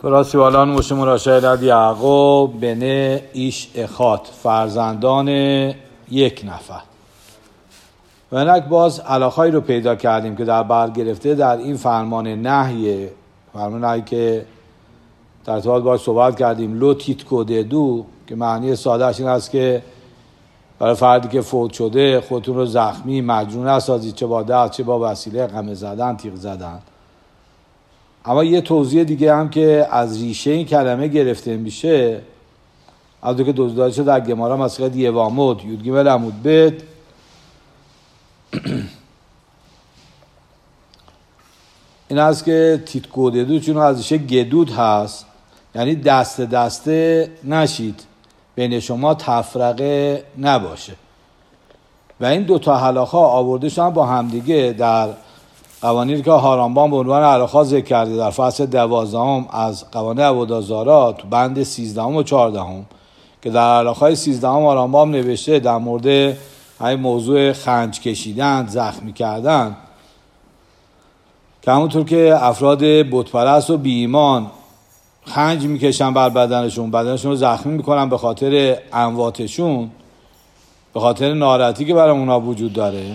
راستی والان موشه مراشد یعقوب بنه ایش اخات، فرزندان یک نفر. و اینک باز علاقه‌ای رو پیدا کردیم که در بر گرفته در این فرمان نهی که در ارتباط باید صحبت کردیم لو تیتکو ددو، که معنی سادهش این است که برای فردی که فوت شده خودتون رو زخمی مجنون نسازید، چه با دست چه با وسیله قمه زدن، تیغ زدن. اما یه توضیح دیگه هم که از ریشه این کلمه گرفته میشه، البته که داده شده در گمارا مسخه یوامود یودگیمل عمود بت، این است که تیتکو ددو چون از ریشه گدود هست، یعنی دسته نشید، بین شما تفرقه نباشه. و این دوتا حلاخا آورده شدن با همدیگه در قوانینی که هارامبان به عنوان حلاخا ذکر کرده در فصل 12 از قوانین عبودازارا تو بند 13 و 14 که در حلاخای 13 هارامبان نوشته در مورد همین موضوع خنج کشیدن، زخمی کردن، که همونطور که افراد بتپرست و بی ایمان خنج میکشن بر بدنشون رو زخمی میکنن به خاطر امواتشون، به خاطر ناراحتی که برای اونا وجود داره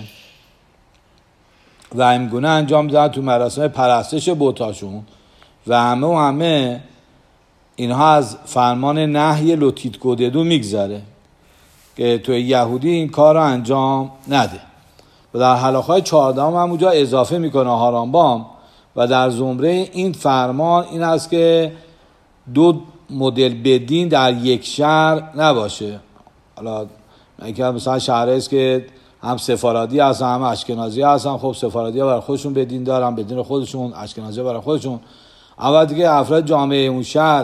و این گونه انجام میدن تو مراسم پرستش بتاشون و همه اینها از فرمان نهی لوتیتکو ددو میگذره که تو یهودی این کار رو انجام نده. و در حلاخای 14 هم اونجا اضافه میکنه هارامبام و در زمره این فرمان این است که دو مدل بدین در یک شهر نباشه. حالا مثلا شهر است که هم سفارادی هستن هم اشکنازی هستن، خب سفارادی ها برای خودشون بدین دارن، بدین خودشون، اشکنازی ها برای خودشون. اما دیگه افراد جامعه اون شهر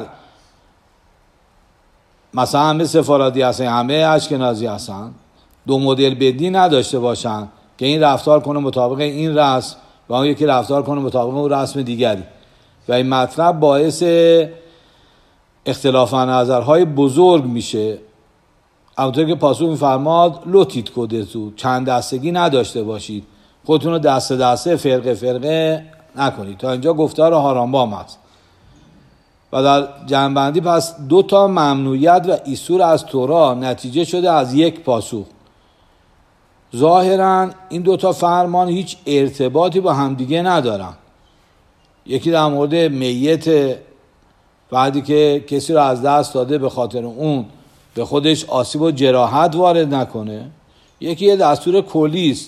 مثلا همه سفارادی هستن همه اشکنازی هستن، دو مدل بدین نداشته باشن که این رفتار کنه مطابق این رسم و اون یکی رفتار کنه مطابق اون رسم دیگری. و این مطلب باعث اختلاف نظرهای بزرگ میشه. همونطور که پاسخ می‌فرماد لوتیتکو ددو، چند دستگی نداشته باشید، خودتون رو دسته فرقه نکنید. تا اینجا گفتار هارامبام است. و در جنبندی پس دو تا ممنوعیت و ایسور از تورا نتیجه شده از یک پاسخ. ظاهراً این دو تا فرمان هیچ ارتباطی با همدیگه ندارن. یکی در مورد میت، بعدی که کسی رو از دست داده به خاطر اون به خودش آسیب و جراحت وارد نکنه، یکی یه دستور کلی است.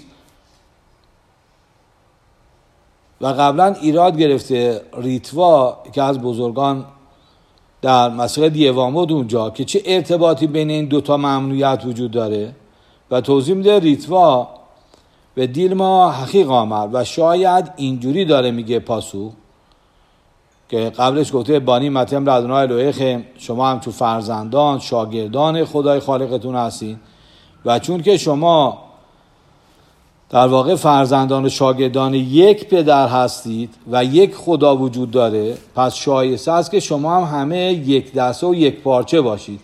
و قبلا ایراد گرفته ریتوا که از بزرگان در مسئله دیوامود اونجا که چه ارتباطی بین این دوتا ممنوعیت وجود داره و توضیح میده ریتوا به دیل ما حقیق آمد و شاید اینجوری داره میگه پاسو که قبلش گفته بانی متیم ردونای الوهیخم، شما هم تو فرزندان شاگردان خدای خالقتون هستین و چون که شما در واقع فرزندان و شاگردان یک پدر هستید و یک خدا وجود داره، پس شایسته است که شما هم همه یک دسته و یک پارچه باشید،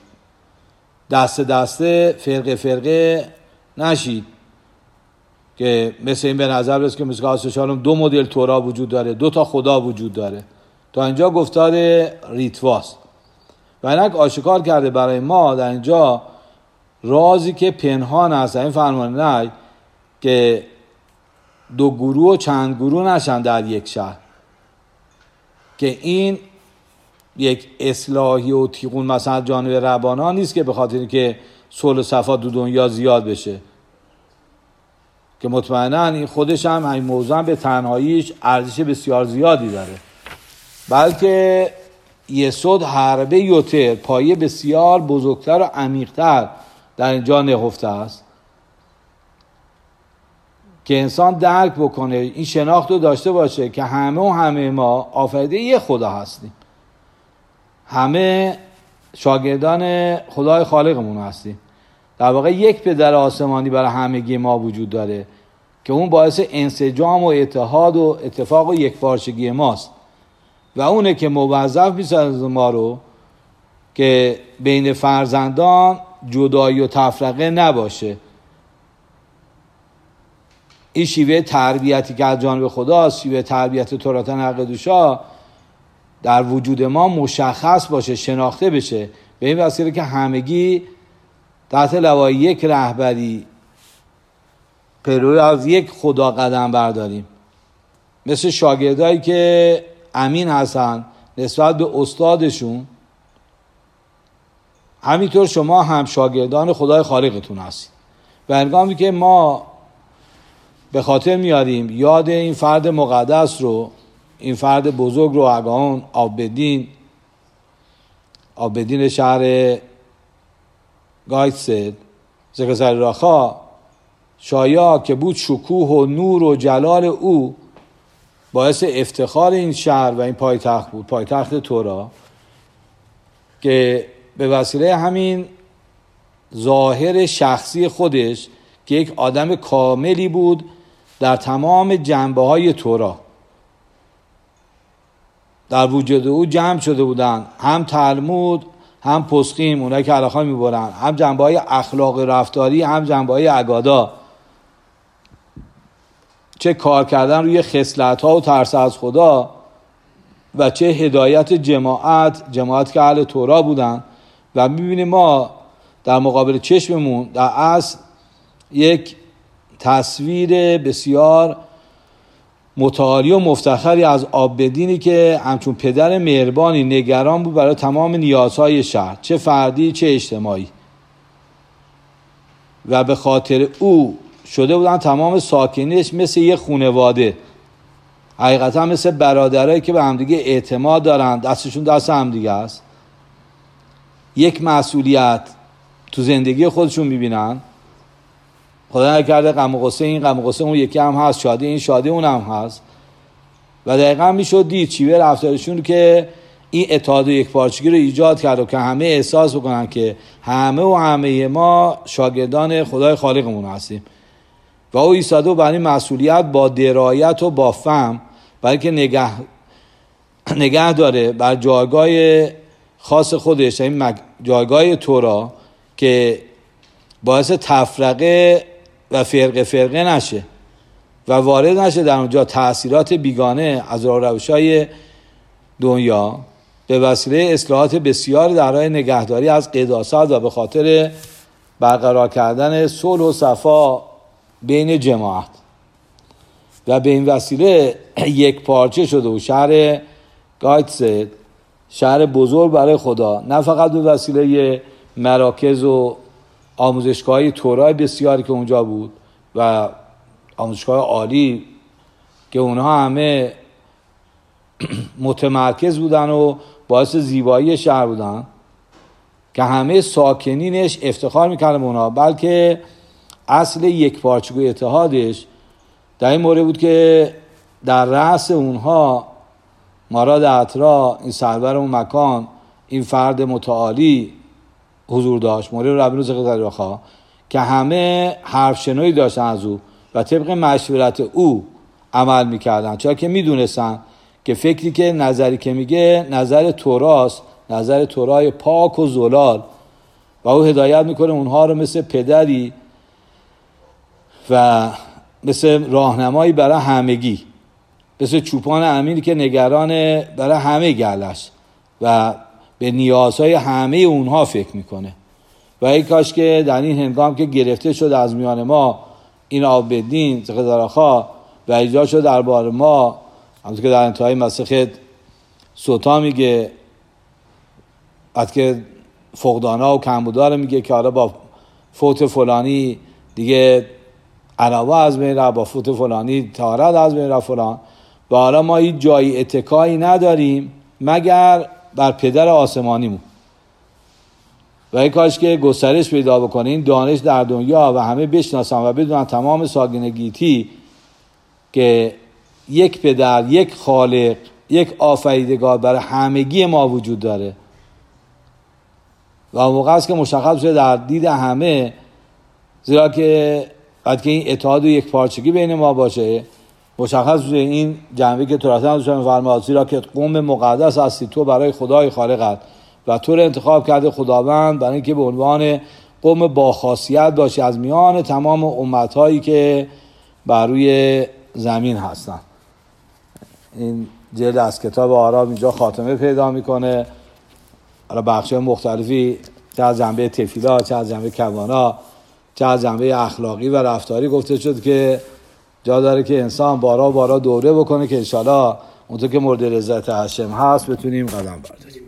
دسته فرقه نشید که مثل این به نظر برسه که مثل آسوشالم دو مدل تورا وجود داره، دو تا خدا وجود داره. تا اینجا گفتار ریتواست و اینک آشکار کرده برای ما در اینجا رازی که پنهان است این فرمان نه که دو گروه و چند گروه نشن در یک شهر، که این یک اصلاحی و تیغون مثلا جانب ربانا نیست که به خاطر که صلح و صفا دو دنیا زیاد بشه، که مطمئنا این خودش هم این موضوع هم به تنهاییش ارزش بسیار زیادی داره، بلکه یسود حربه یوتر، پایه بسیار بزرگتر و عمیقتر در اینجا نهفته است که انسان درک بکنه، این شناخت رو داشته باشه که همه ما آفریده یه خدا هستیم، همه شاگردان خدای خالقمون هستیم. در واقع یک پدر آسمانی برای همگی ما وجود داره که اون باعث انسجام و اتحاد و اتفاق و یکپارچگی ماست و اونه که موظف می‌سازه ما رو که بین فرزندان جدایی و تفرقه نباشه. این شیوه تربیتی که از جانب خداست، شیوه تربیت تورات حق دوشا، در وجود ما مشخص باشه، شناخته بشه، به این وسیله که همگی تحت لوای یک رهبری پیروی از یک خدا قدم برداریم. مثل شاگردایی که امین هستن نسبت به استادشون، همینطور شما هم شاگردان خدای خالقتون هستید. و هنگامی که ما به خاطر میاریم یاد این فرد مقدس رو، این فرد بزرگ رو، اگاهون آبدین شهر گایتسد زکرزاری راخا، شایا که بود شکوه و نور و جلال او باعث افتخار این شهر و این پایتخت بود، پایتخت تورا، که به وسیله همین ظاهر شخصی خودش که یک آدم کاملی بود در تمام جنبه‌های تورا، در وجود او جمع شده بودن، هم تلمود، هم پسخیم، اونایی که علاقه میبرن، هم جنبه‌های اخلاق رفتاری، هم جنبه‌های عقادا، چه کار کردن روی خصلت‌ها و ترس از خدا و چه هدایت جماعت که اهل تورا بودن. و میبینیم ما در مقابل چشممون در اصل یک تصویر بسیار متعالی و مفتخری از آبدینی که همچون پدر مهربانی نگران بود برای تمام نیازهای شهر، چه فردی چه اجتماعی، و به خاطر او شده بودن تمام ساکنینش مثل یک خانواده، حقیقتا مثل برادرایی که به همدیگه اعتماد دارن، دستشون دست همدیگه است، یک مسئولیت تو زندگی خودشون میبینن. خدا نکرده غم و غصه این غم و غصه اون یکی هم هست، شادی این شادی اون هم هست. و دقیقا میشد دید چیوه رفتارشون که این اتحاد و یکپارچگی رو ایجاد کرد و که همه احساس بکنن که همه ما شاگردان خدای خالقمون هستیم. و او ایستاده و برای مسئولیت با درایت و با فهم، برای که نگه داره بر جایگاه خاص خودش، این جایگاه تورا، که باعث تفرقه و فرقه نشه و وارد نشه در اونجا تأثیرات بیگانه از روش‌های دنیا به وسیله اصلاحات بسیار در راه نگهداری از قداست و به خاطر برقرار کردن صلح و صفا بین جماعت. و به این وسیله یک پارچه شده و شهر گایتسد شهر بزرگ برای خدا، نه فقط به وسیله مراکز و آموزشگاهی تورای بسیاری که اونجا بود و آموزشگاه عالی که اونها همه متمرکز بودن و باعث زیبایی شهر بودن که همه ساکنینش افتخار میکردن به اونها، بلکه اصل یک پارچگی اتحادش در این مورد بود که در رأس اونها ماراد عطرا، این سرور اون مکان، این فرد متعالی حضور داشت، مورد ربین زغزری رخا، که همه حرف شنوی داشتن از او و طبق مشورت او عمل میکردن، چرا که میدونستن که فکری که نظری که میگه نظر توراست، نظر تورای پاک و زلال، و او هدایت میکنه اونها رو مثل پدری و مثل راهنمایی برای همگی، مثل چوپان امینی که نگران برای همه گلش و به نیازهای همه اونها فکر میکنه. و ای کاش که در این هنگام که گرفته شد از میان ما این آبدین زغزارخا و ایجاد شد دربار ما، همونطور که در انتهای مسخت سوتا میگه، وقتی که فقدانا و کمبودا رو میگه که حالا با فوت فلانی دیگه علاوه از بین رفت، با فوت فلانی طهارت از بین رفت فلان، و حالا ما هیچ جایی اتکایی نداریم مگر بر پدر آسمانیمون. و ای کاش که گسترش پیدا بکنه این دانش در دنیا و همه بشناسن و بدونن تمام ساگنگیتی که یک پدر، یک خالق، یک آفریدگار برای همگی ما وجود داره. و موقع است که مشخص شده در دید همه، زیرا که بعد که این اتحاد و یک پارچگی بین ما باشه، مشخص شده این جنبه که توراتن دوشان می‌فرماد، زیرا که قوم مقدس هستی تو برای خدای خالقت و تو رو انتخاب کرده خداوند برای اینکه به عنوان قوم با خاصیت باشی از میان تمام امت‌هایی که بر روی زمین هستن. این جلد از کتاب آرام اینجا خاتمه پیدا میکنه. حالا بخش‌های مختلفی چه از جنبه تفیلا، چه از جنبه کوانا، چه از جنبه اخلاقی و رفتاری گفته شد که جا داره که انسان بارا دوره بکنه که انشالله اونطور که مورد رضایت هاشم هست بتونیم قدم برداریم.